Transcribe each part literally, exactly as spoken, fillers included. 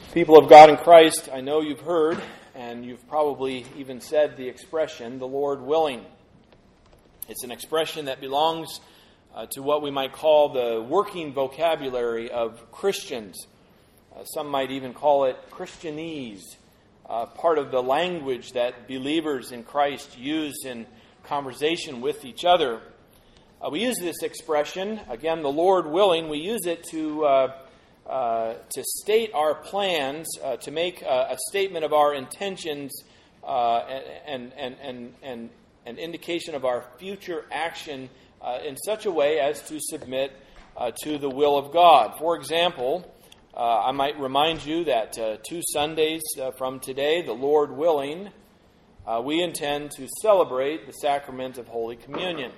People of God in Christ, I know you've heard, and you've probably even said the expression, the Lord willing. It's an expression that belongs uh, to what we might call the working vocabulary of Christians. Uh, some might even call it Christianese, uh, part of the language that believers in Christ use in conversation with each other. Uh, we use this expression, again, the Lord willing, we use it to uh, uh, to state our plans, uh, to make a, a statement of our intentions uh, and, and, and, and an indication of our future action uh, in such a way as to submit uh, to the will of God. For example, uh, I might remind you that uh, two Sundays uh, from today, the Lord willing, uh, we intend to celebrate the sacrament of Holy Communion.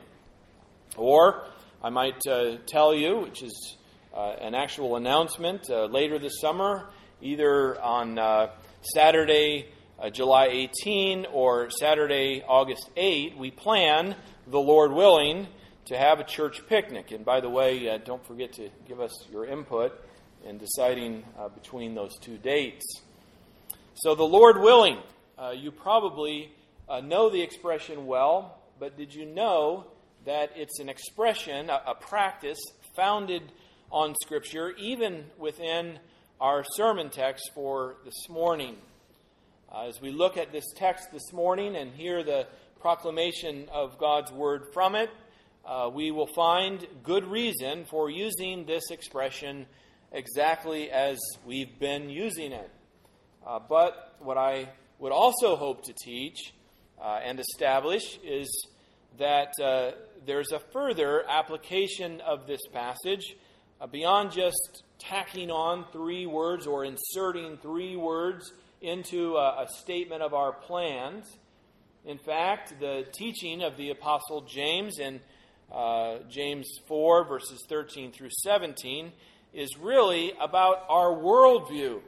Or I might uh, tell you, which is uh, an actual announcement, uh, later this summer, either on uh, Saturday, uh, July eighteenth, or Saturday, August eighth, we plan, the Lord willing, to have a church picnic. And by the way, uh, don't forget to give us your input in deciding uh, between those two dates. So the Lord willing, uh, you probably uh, know the expression well, but did you know that it's an expression, a, a practice founded on Scripture, even within our sermon text for this morning? Uh, as we look at this text this morning and hear the proclamation of God's Word from it, uh, we will find good reason for using this expression exactly as we've been using it. Uh, but what I would also hope to teach uh, and establish is that uh, there's a further application of this passage uh, beyond just tacking on three words or inserting three words into a, a statement of our plans. In fact, the teaching of the Apostle James in uh, James four, verses thirteen through seventeen, is really about our worldview.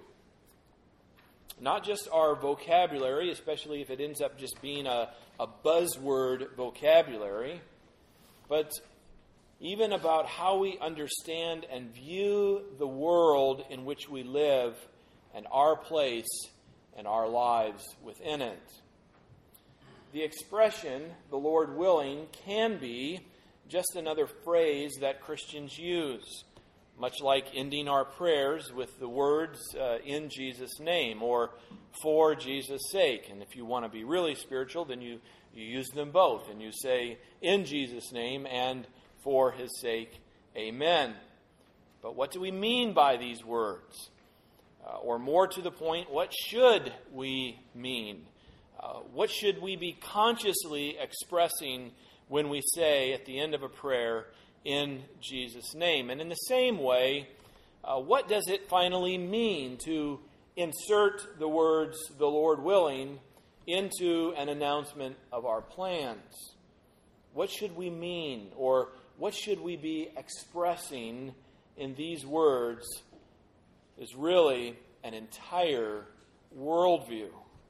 Not just our vocabulary, especially if it ends up just being a, a buzzword vocabulary, but even about how we understand and view the world in which we live and our place and our lives within it. The expression, the Lord willing, can be just another phrase that Christians use, much like ending our prayers with the words uh, in Jesus' name or for Jesus' sake. And if you want to be really spiritual, then you, you use them both. And you say in Jesus' name and for His sake, amen. But what do we mean by these words? Uh, or more to the point, what should we mean? Uh, what should we be consciously expressing when we say at the end of a prayer, in Jesus' name? And in the same way, uh, what does it finally mean to insert the words, the Lord willing, into an announcement of our plans? What should we mean, or what should we be expressing in these words is really an entire worldview.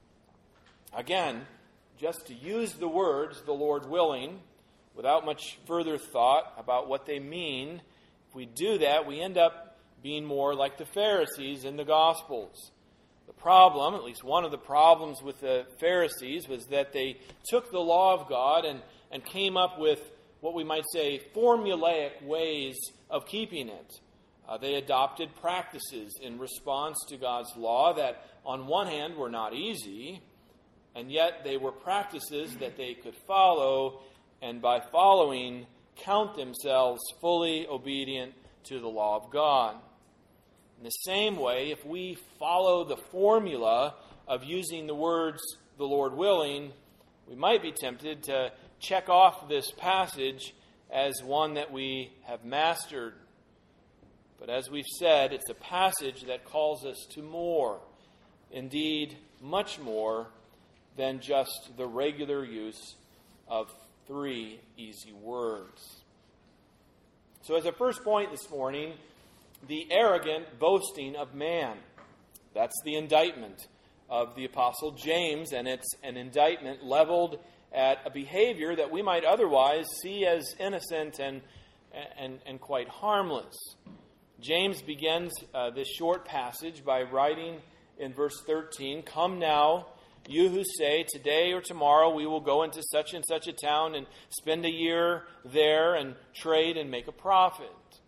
Again, just to use the words, the Lord willing, without much further thought about what they mean, if we do that, we end up being more like the Pharisees in the Gospels. The problem, at least one of the problems with the Pharisees, was that they took the law of God and, and came up with what we might say formulaic ways of keeping it. Uh, they adopted practices in response to God's law that, on one hand, were not easy, and yet they were practices that they could follow, and by following, count themselves fully obedient to the law of God. In the same way, if we follow the formula of using the words, the Lord willing, we might be tempted to check off this passage as one that we have mastered. But as we've said, it's a passage that calls us to more, indeed much more, than just the regular use of three easy words. So as a first point this morning, the arrogant boasting of man. That's the indictment of the Apostle James, and it's an indictment leveled at a behavior that we might otherwise see as innocent and, and, and quite harmless. James begins uh, this short passage by writing in verse thirteen, "Come now, you who say, today or tomorrow we will go into such and such a town and spend a year there and trade and make a profit."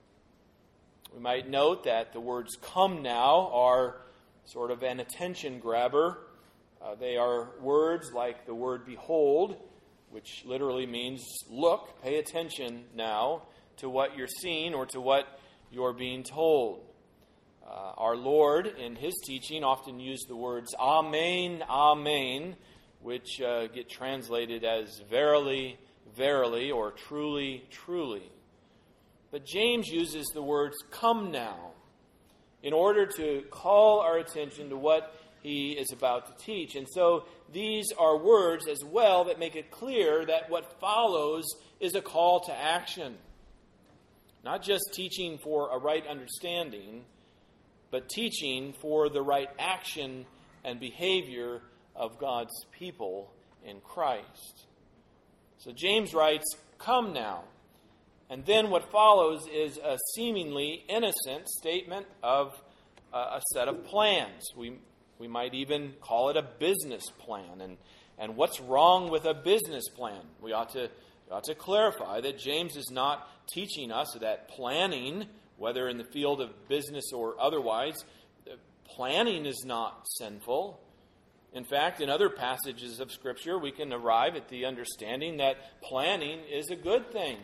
We might note that the words "come now" are sort of an attention grabber. Uh, they are words like the word "behold," which literally means look, pay attention now to what you're seeing or to what you're being told. Uh, our Lord, in his teaching, often used the words "Amen, Amen," which uh, get translated as "verily, verily," or "truly, truly." But James uses the words "come now" in order to call our attention to what he is about to teach. And so these are words as well that make it clear that what follows is a call to action. Not just teaching for a right understanding, but teaching for the right action and behavior of God's people in Christ. So James writes, "Come now." And then what follows is a seemingly innocent statement of uh, a set of plans. We we might even call it a business plan. And, and what's wrong with a business plan? We ought to, we ought to clarify that James is not teaching us that planning, whether in the field of business or otherwise, planning is not sinful. In fact, in other passages of Scripture, we can arrive at the understanding that planning is a good thing.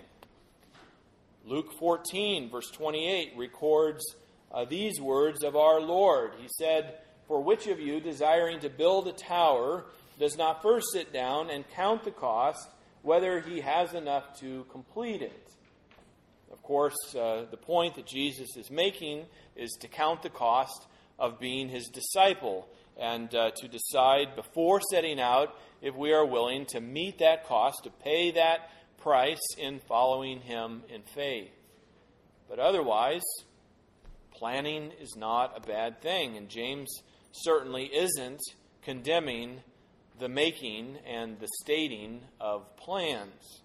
Luke fourteen, verse twenty-eight, records uh, these words of our Lord. He said, "For which of you, desiring to build a tower, does not first sit down and count the cost, whether he has enough to complete it?" Of course, uh, the point that Jesus is making is to count the cost of being his disciple and uh, to decide before setting out if we are willing to meet that cost, to pay that price in following him in faith. But otherwise, planning is not a bad thing, and James certainly isn't condemning the making and the stating of plans.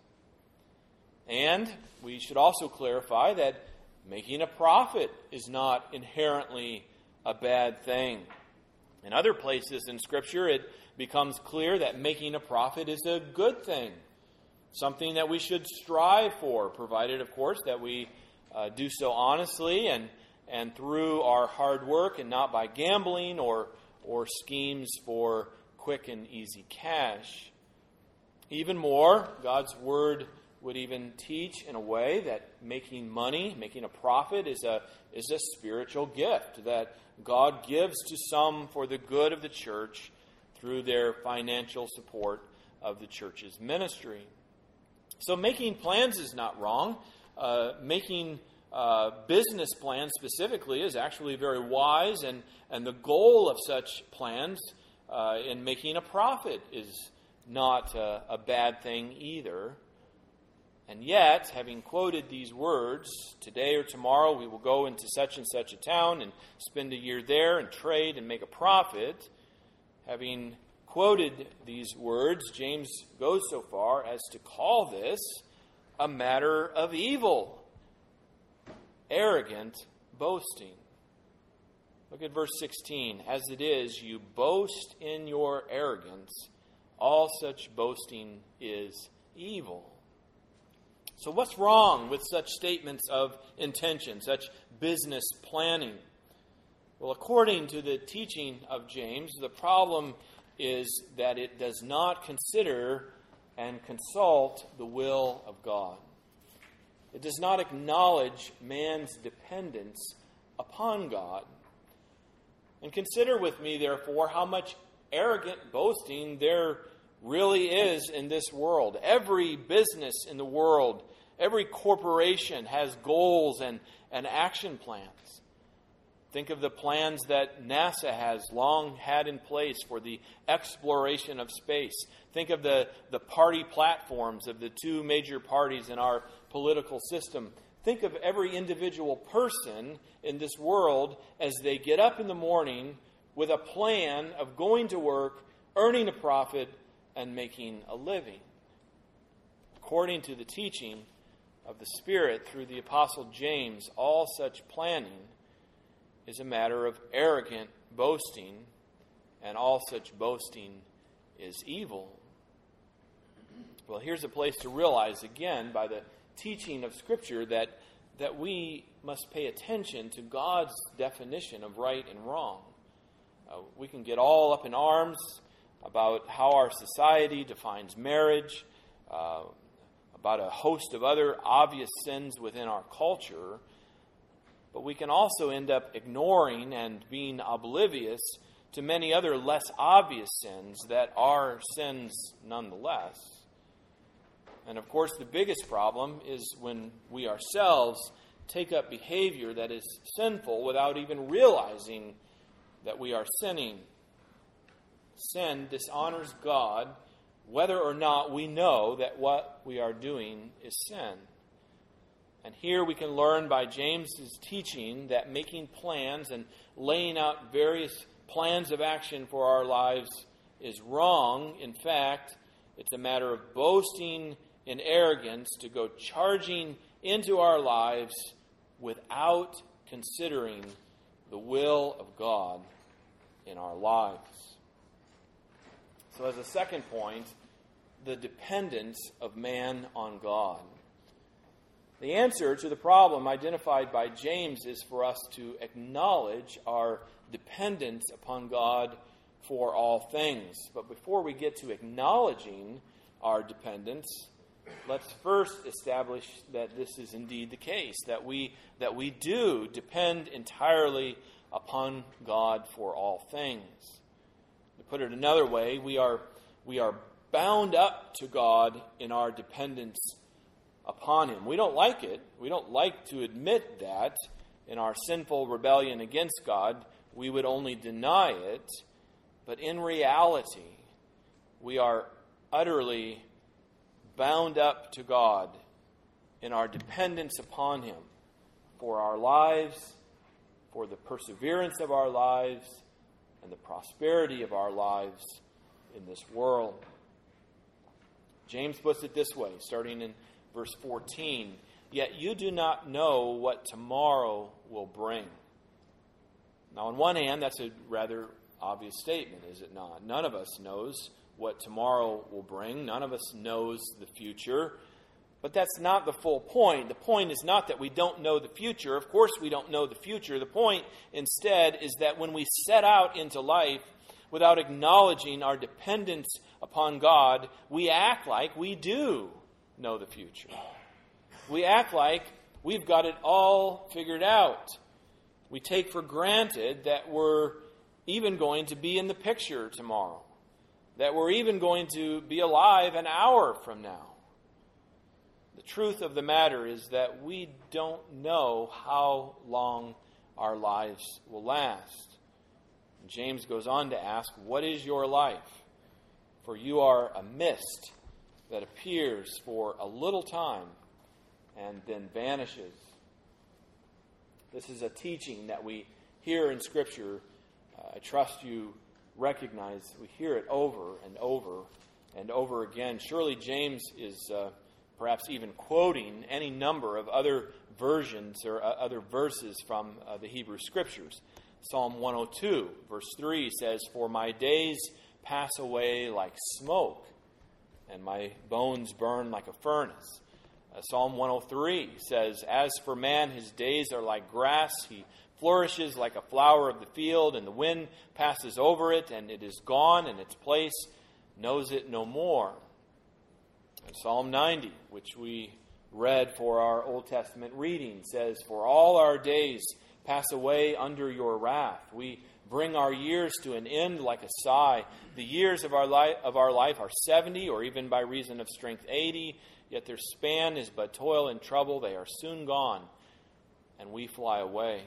And we should also clarify that making a profit is not inherently a bad thing. In other places in Scripture, it becomes clear that making a profit is a good thing, something that we should strive for, provided, of course, that we uh, do so honestly and and through our hard work and not by gambling or or schemes for quick and easy cash. Even more, God's Word would even teach in a way that making money, making a profit, is a is a spiritual gift that God gives to some for the good of the church through their financial support of the church's ministry. So making plans is not wrong. Uh, making uh, business plans specifically is actually very wise, and, and the goal of such plans uh, in making a profit is not uh, a bad thing either. And yet, having quoted these words, today or tomorrow we will go into such and such a town and spend a year there and trade and make a profit, having quoted these words, James goes so far as to call this a matter of evil, arrogant boasting. Look at verse sixteen. As it is, you boast in your arrogance. All such boasting is evil. So what's wrong with such statements of intention, such business planning? Well, according to the teaching of James, the problem is that it does not consider and consult the will of God. It does not acknowledge man's dependence upon God. And consider with me, therefore, how much arrogant boasting there really is in this world. Every business in the world, every corporation has goals and, and action plans. Think of the plans that NASA has long had in place for the exploration of space. Think of the, the party platforms of the two major parties in our political system. Think of every individual person in this world as they get up in the morning with a plan of going to work, earning a profit, and making a living. According to the teaching, of the Spirit through the Apostle James, all such planning is a matter of arrogant boasting, and all such boasting is evil. Well, here's a place to realize again by the teaching of Scripture that, that we must pay attention to God's definition of right and wrong. Uh, we can get all up in arms about how our society defines marriage, uh, about a host of other obvious sins within our culture, but we can also end up ignoring and being oblivious to many other less obvious sins that are sins nonetheless. And of course, the biggest problem is when we ourselves take up behavior that is sinful without even realizing that we are sinning. Sin dishonors God whether or not we know that what we are doing is sin. And here we can learn by James's teaching that making plans and laying out various plans of action for our lives is wrong. In fact, it's a matter of boasting in arrogance to go charging into our lives without considering the will of God in our lives. So as a second point, the dependence of man on God. The answer to the problem identified by James is for us to acknowledge our dependence upon God for all things. But before we get to acknowledging our dependence, let's first establish that this is indeed the case, that we that we do depend entirely upon God for all things. To put it another way, we are we are bound up to God in our dependence upon Him. We don't like it. We don't like to admit that in our sinful rebellion against God. We would only deny it. But in reality, we are utterly bound up to God in our dependence upon Him for our lives, for the perseverance of our lives, and the prosperity of our lives in this world. James puts it this way, starting in verse fourteen, "Yet you do not know what tomorrow will bring." Now, on one hand, that's a rather obvious statement, is it not? None of us knows what tomorrow will bring. None of us knows the future. But that's not the full point. The point is not that we don't know the future. Of course we don't know the future. The point instead is that when we set out into life without acknowledging our dependence upon God, we act like we do know the future. We act like we've got it all figured out. We take for granted that we're even going to be in the picture tomorrow, that we're even going to be alive an hour from now. The truth of the matter is that we don't know how long our lives will last. And James goes on to ask, "What is your life? For you are a mist that appears for a little time and then vanishes." This is a teaching that we hear in Scripture. Uh, I trust you recognize we hear it over and over and over again. Surely James is uh, perhaps even quoting any number of other versions or uh, other verses from uh, the Hebrew Scriptures. Psalm one oh two, verse three says, "For my days pass away like smoke, and my bones burn like a furnace." Uh, Psalm one oh three says, "As for man, his days are like grass. He flourishes like a flower of the field, and the wind passes over it, and it is gone, and its place knows it no more." And Psalm ninety, which we read for our Old Testament reading, says, "For all our days pass away under your wrath. We bring our years to an end like a sigh. The years of our life of our life are seventy, or even by reason of strength eighty, yet their span is but toil and trouble. They are soon gone, and we fly away."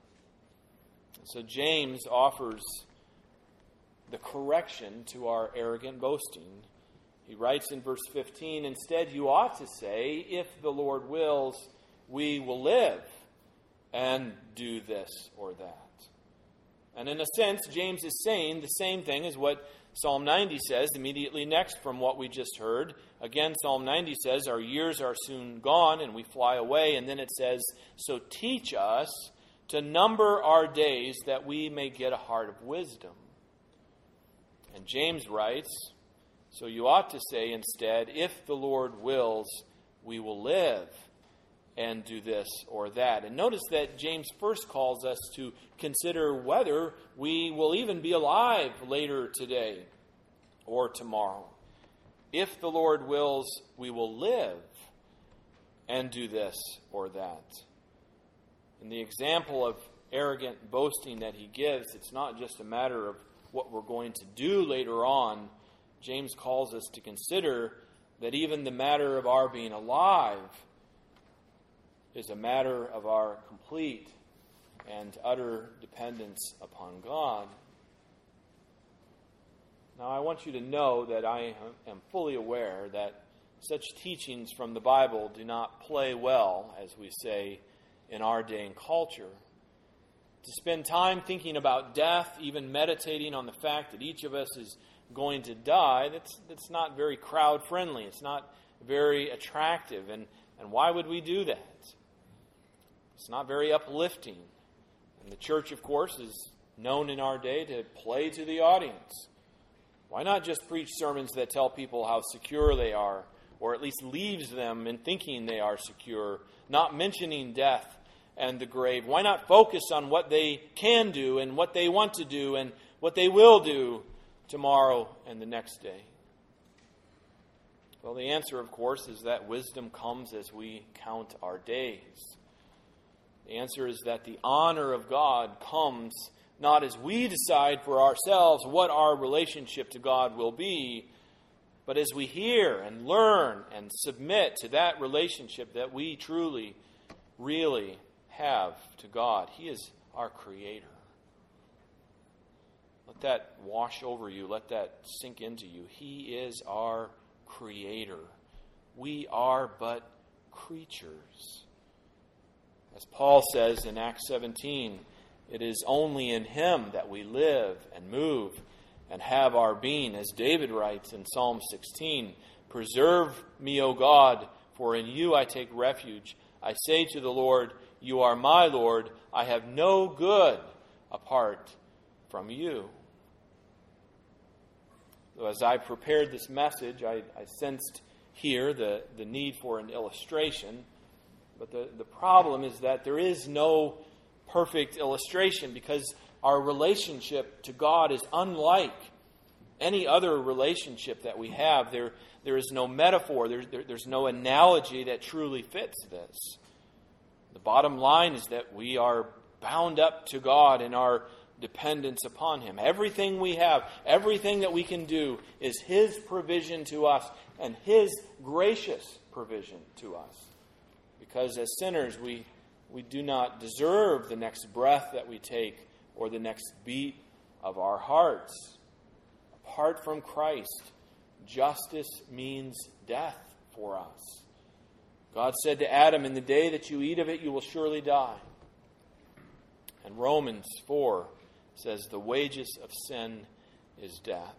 So James offers the correction to our arrogant boasting. He writes in verse fifteen, "Instead you ought to say, 'If the Lord wills, we will live and do this or that.'" And in a sense, James is saying the same thing as what Psalm ninety says immediately next from what we just heard. Again, Psalm ninety says, our years are soon gone and we fly away. And then it says, so teach us to number our days that we may get a heart of wisdom. And James writes, so you ought to say instead, if the Lord wills, we will live and do this or that. And notice that James first calls us to consider whether we will even be alive later today or tomorrow. If the Lord wills, we will live and do this or that. In the example of arrogant boasting that he gives, it's not just a matter of what we're going to do later on. James calls us to consider that even the matter of our being alive is a matter of our complete and utter dependence upon God. Now, I want you to know that I am fully aware that such teachings from the Bible do not play well, as we say, in our day and culture. To spend time thinking about death, even meditating on the fact that each of us is going to die, that's, that's not very crowd-friendly. It's not very attractive. And, and why would we do that? It's not very uplifting. And the church, of course, is known in our day to play to the audience. Why not just preach sermons that tell people how secure they are, or at least leaves them in thinking they are secure, not mentioning death and the grave? Why not focus on what they can do and what they want to do and what they will do tomorrow and the next day? Well, the answer, of course, is that wisdom comes as we count our days. The answer is that the honor of God comes not as we decide for ourselves what our relationship to God will be, but as we hear and learn and submit to that relationship that we truly, really have to God. He is our Creator. Let that wash over you. Let that sink into you. He is our Creator. We are but creatures. As Paul says in Acts seventeen, it is only in Him that we live and move and have our being. As David writes in Psalm sixteen, preserve me, O God, for in you I take refuge. I say to the Lord, you are my Lord. I have no good apart from you. So as I prepared this message, I, I sensed here the, the need for an illustration. But the, the problem is that there is no perfect illustration because our relationship to God is unlike any other relationship that we have. There, there is no metaphor. There, there, there's no analogy that truly fits this. The bottom line is that we are bound up to God in our dependence upon Him. Everything we have, everything that we can do is His provision to us and His gracious provision to us. Because as sinners, we, we do not deserve the next breath that we take or the next beat of our hearts. Apart from Christ, justice means death for us. God said to Adam, in the day that you eat of it, you will surely die. And Romans four says the wages of sin is death.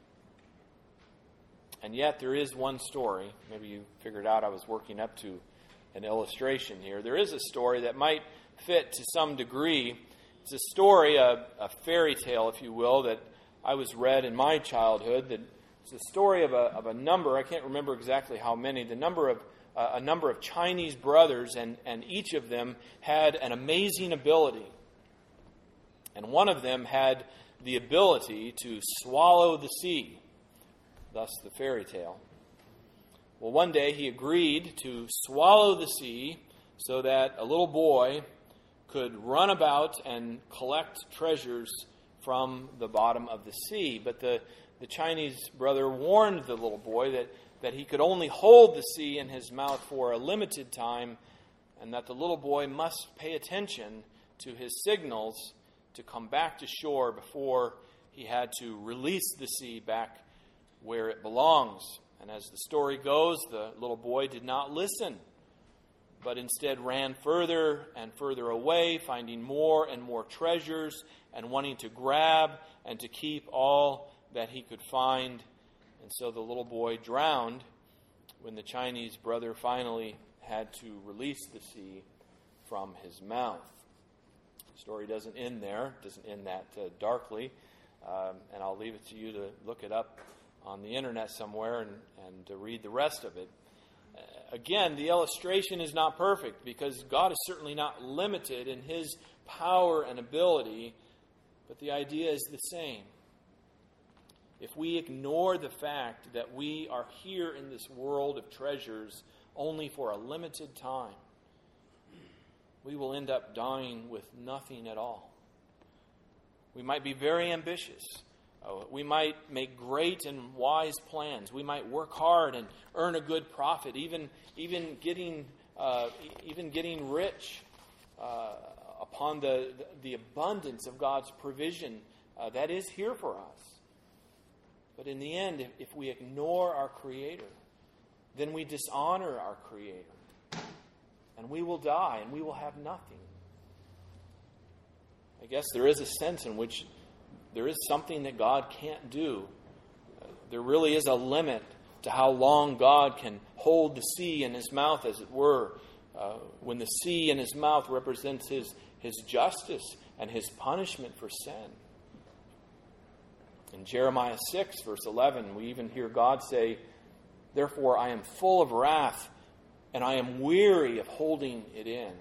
And yet there is one story. Maybe you figured out I was working up to an illustration here. There is a story that might fit to some degree. It's a story, a, a fairy tale, if you will, that I was read in my childhood. That it's a story of a, of a number, I can't remember exactly how many, the number of uh, a number of Chinese brothers, and, and each of them had an amazing ability. And one of them had the ability to swallow the sea, thus the fairy tale. Well, one day he agreed to swallow the sea so that a little boy could run about and collect treasures from the bottom of the sea. But the, the Chinese brother warned the little boy that, that he could only hold the sea in his mouth for a limited time, and that the little boy must pay attention to his signals to come back to shore before he had to release the sea back where it belongs. And as the story goes, the little boy did not listen. but instead ran further and further away, finding more and more treasures and wanting to grab and to keep all that he could find. And so the little boy drowned when the Chinese brother finally had to release the sea from his mouth. The story doesn't end there. It doesn't end that uh, darkly. Um, and I'll leave it to you to look it up on the internet somewhere and, and to read the rest of it. Uh, again, the illustration is not perfect because God is certainly not limited in his power and ability, but the idea is the same. If we ignore the fact that we are here in this world of treasures only for a limited time, we will end up dying with nothing at all. We might be very ambitious. Uh, we might make great and wise plans. We might work hard and earn a good profit, even even getting uh, even getting rich uh, upon the, the abundance of God's provision uh, that is here for us. But in the end, if, if we ignore our Creator, then we dishonor our Creator. And we will die, and we will have nothing. I guess there is a sense in which there is something that God can't do. Uh, there really is a limit to how long God can hold the sea in his mouth, as it were, uh, when the sea in his mouth represents his, his justice and his punishment for sin. In Jeremiah six, verse eleven, we even hear God say, "Therefore I am full of wrath, and I am weary of holding it in."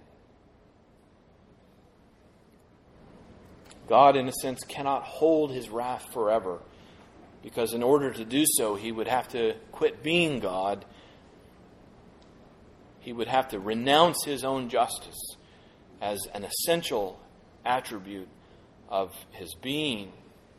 God, in a sense, cannot hold his wrath forever, because in order to do so, he would have to quit being God. He would have to renounce his own justice as an essential attribute of his being.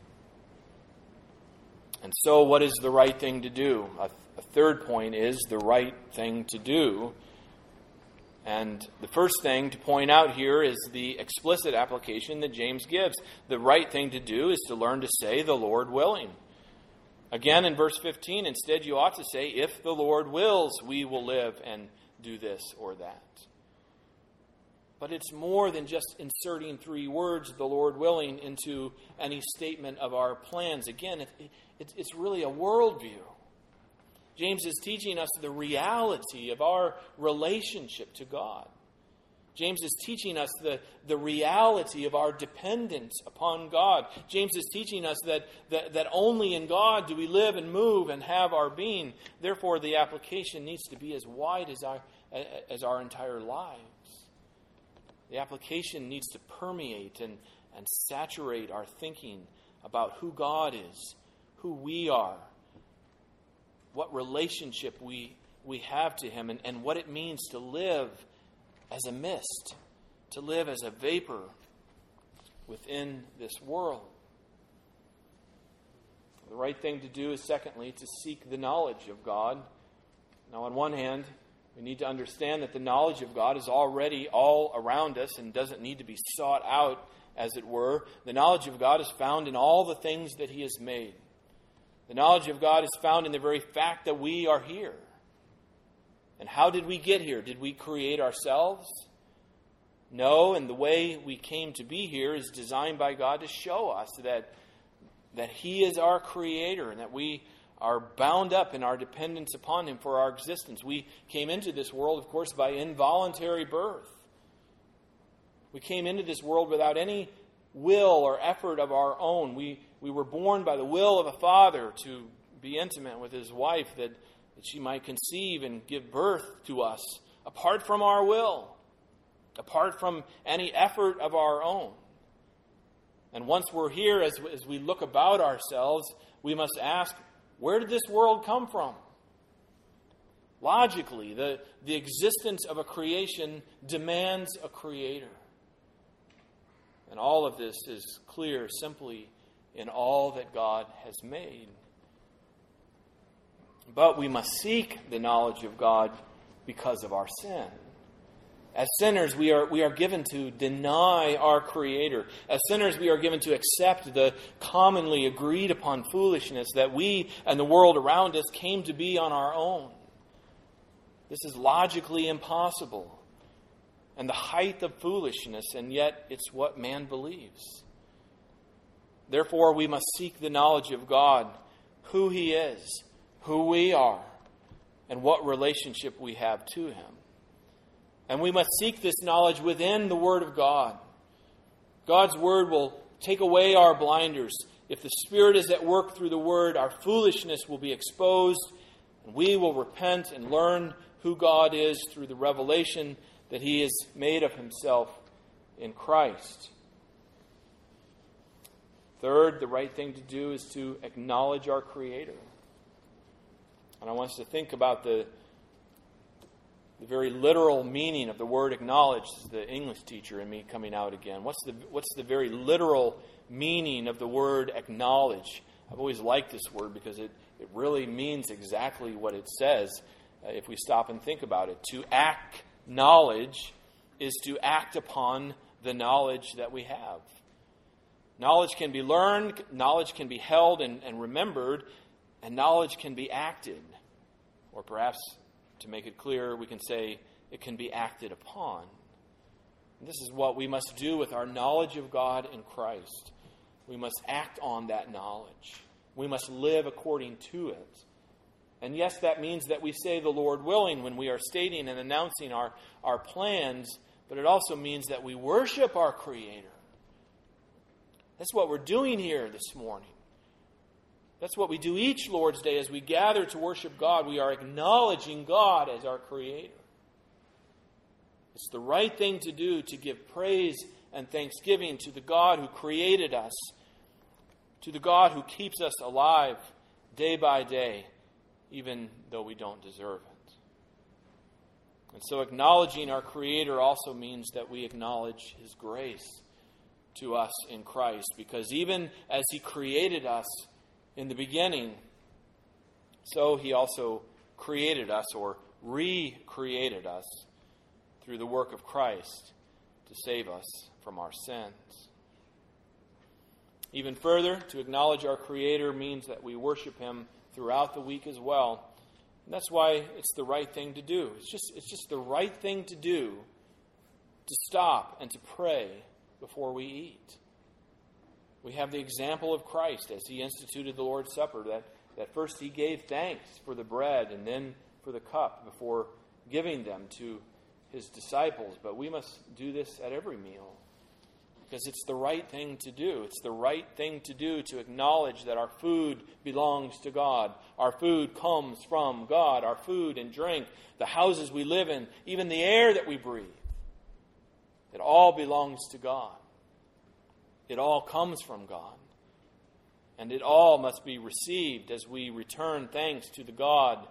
And so, what is the right thing to do? A, a third point is the right thing to do. And the first thing to point out here is the explicit application that James gives. The right thing to do is to learn to say, "The Lord willing." Again, in verse fifteen, instead you ought to say, "If the Lord wills, we will live and do this or that." But it's more than just inserting three words, "the Lord willing," into any statement of our plans. Again, it, it, it's really a worldview. James is teaching us the reality of our relationship to God. James is teaching us the, the reality of our dependence upon God. James is teaching us that, that, that only in God do we live and move and have our being. Therefore, the application needs to be as wide as our, as our entire lives. The application needs to permeate and, and saturate our thinking about who God is, who we are, what relationship we, we have to him, and, and what it means to live as a mist, to live as a vapor within this world. The right thing to do is, secondly, to seek the knowledge of God. Now, on one hand, we need to understand that the knowledge of God is already all around us and doesn't need to be sought out, as it were. The knowledge of God is found in all the things that he has made. The knowledge of God is found in the very fact that we are here. And how did we get here? Did we create ourselves? No, and the way we came to be here is designed by God to show us that, that he is our creator and that we are bound up in our dependence upon him for our existence. We came into this world, of course, by involuntary birth. We came into this world without any will or effort of our own. We we were born by the will of a father to be intimate with his wife, that, that she might conceive and give birth to us apart from our will, apart from any effort of our own. And once we're here, as, as we look about ourselves, we must ask, where did this world come from? Logically, the, the existence of a creation demands a creator. And all of this is clear simply in all that God has made. But we must seek the knowledge of God because of our sin. As sinners, we are, we are given to deny our Creator. As sinners, we are given to accept the commonly agreed upon foolishness that we and the world around us came to be on our own. This is logically impossible. and the height of foolishness, and yet it's what man believes. Therefore, we must seek the knowledge of God, who He is, who we are, and what relationship we have to Him. And we must seek this knowledge within the Word of God. God's Word will take away our blinders. If the Spirit is at work through the Word, our foolishness will be exposed, and we will repent and learn who God is through the revelation that He has made of Himself in Christ. Third, the right thing to do is to acknowledge our Creator. And I want us to think about the, the very literal meaning of the word acknowledge. This is the English teacher in me coming out again. What's the, what's the very literal meaning of the word acknowledge? I've always liked this word because it, it really means exactly what it says uh, if we stop and think about it. To acknowledge is to act upon the knowledge that we have. Knowledge can be learned, knowledge can be held and, and remembered, and knowledge can be acted. Or perhaps, to make it clear, we can say it can be acted upon. And this is what we must do with our knowledge of God in Christ. We must act on that knowledge. We must live according to it. And yes, that means that we say the Lord willing when we are stating and announcing our, our plans, but it also means that we worship our Creator. That's what we're doing here this morning. That's what we do each Lord's Day as we gather to worship God. We are acknowledging God as our Creator. It's the right thing to do to give praise and thanksgiving to the God who created us, to the God who keeps us alive day by day, even though we don't deserve it. And so acknowledging our Creator also means that we acknowledge His grace to us in Christ, because even as He created us in the beginning, so He also created us or recreated us through the work of Christ to save us from our sins. Even further, to acknowledge our Creator means that we worship Him throughout the week as well. And that's why it's the right thing to do. It's just, it's just the right thing to do to stop and to pray before we eat. We have the example of Christ as He instituted the Lord's Supper, that, that first He gave thanks for the bread and then for the cup before giving them to His disciples. But we must do this at every meal because it's the right thing to do. It's the right thing to do to acknowledge that our food belongs to God. Our food comes from God. Our food and drink, the houses we live in, even the air that we breathe, it all belongs to God. It all comes from God. And it all must be received as we return thanks to the God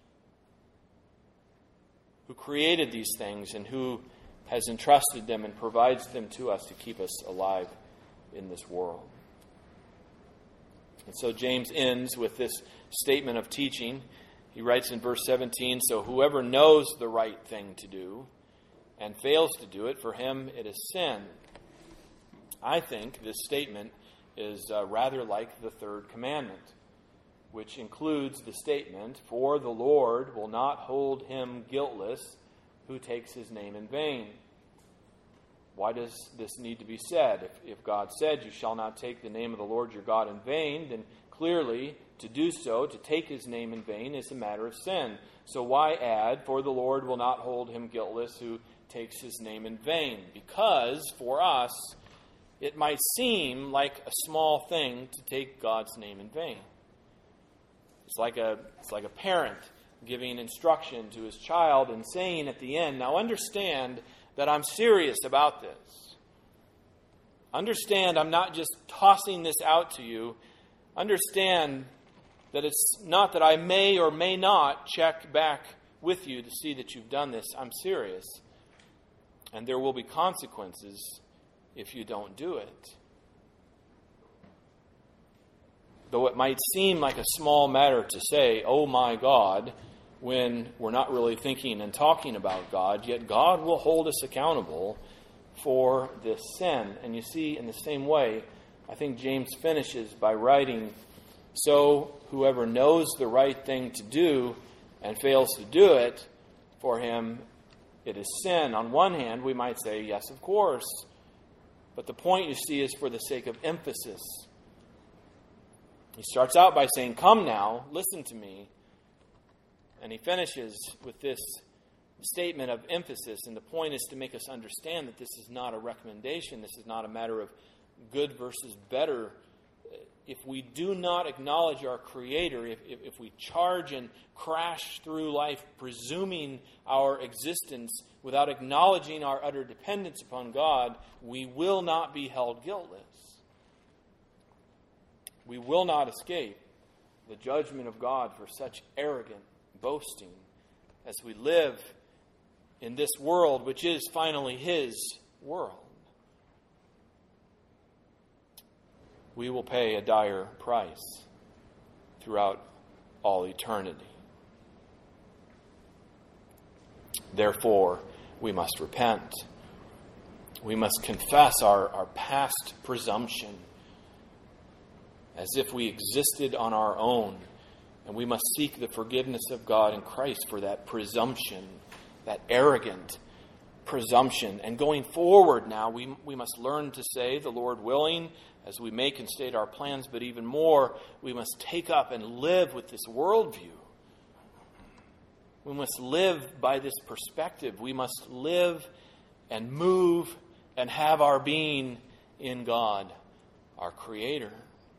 who created these things and who has entrusted them and provides them to us to keep us alive in this world. And so James ends with this statement of teaching. He writes in verse seventeen, "So whoever knows the right thing to do and fails to do it, for him it is sin." I think this statement is uh, rather like the third commandment, which includes the statement, "For the Lord will not hold him guiltless who takes His name in vain." Why does this need to be said? If, if God said, "You shall not take the name of the Lord your God in vain," then clearly to do so, to take His name in vain, is a matter of sin. So why add, "For the Lord will not hold him guiltless who takes His name in vain"? Because for us, it might seem like a small thing to take God's name in vain. It's like a, it's like a parent giving instruction to his child and saying at the end, "Now understand that I'm serious about this. Understand I'm not just tossing this out to you. Understand that it's not that I may or may not check back with you to see that you've done this. I'm serious. And there will be consequences if you don't do it." Though it might seem like a small matter to say, "Oh my God," when we're not really thinking and talking about God, yet God will hold us accountable for this sin. And you see, in the same way, I think James finishes by writing, "So whoever knows the right thing to do and fails to do it, for him it is sin. On one hand, we might say, yes, of course. But the point, you see, is for the sake of emphasis. He starts out by saying, come now, listen to me. And he finishes with this statement of emphasis. And the point is to make us understand that this is not a recommendation. This is not a matter of good versus better. If we do not acknowledge our Creator, if, if, if we charge and crash through life presuming our existence without acknowledging our utter dependence upon God, we will not be held guiltless. We will not escape the judgment of God for such arrogant boasting as we live in this world, which is finally His world. We will pay a dire price throughout all eternity. Therefore, we must repent. We must confess our, our past presumption as if we existed on our own. And we must seek the forgiveness of God in Christ for that presumption, that arrogant presumption. And going forward now, we, we must learn to say, the Lord willing, as we make and state our plans, but even more, we must take up and live with this worldview. We must live by this perspective. We must live and move and have our being in God, our Creator.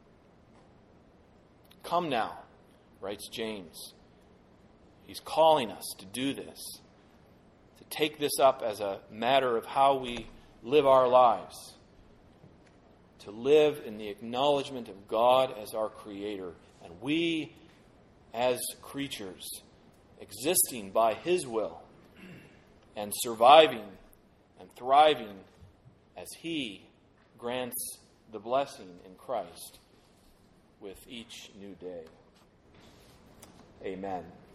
Come now, writes James. He's calling us to do this, to take this up as a matter of how we live our lives, to live in the acknowledgement of God as our Creator, and we as creatures existing by His will and surviving and thriving as He grants the blessing in Christ with each new day. Amen.